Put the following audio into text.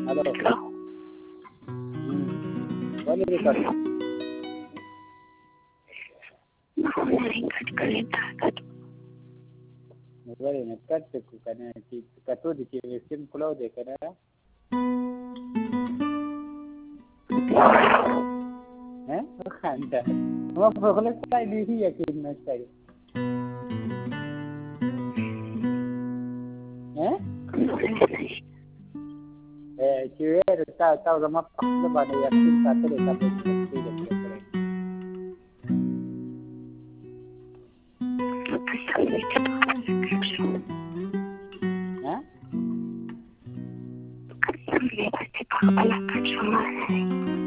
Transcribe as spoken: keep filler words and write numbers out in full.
Hello. Hello. बोल रे कर. नाही कट करेन कट. बरे न कट को कने की कतो दिखे सिम खुलाव दे कने. हैं तो खांदा. वो प्रोग्राम काय दी ही यकीन न चाहिए. हैं? Eh, cewek tahu tahu sama apa pada yakin satu deh tapi tidak tidak boleh. Hah?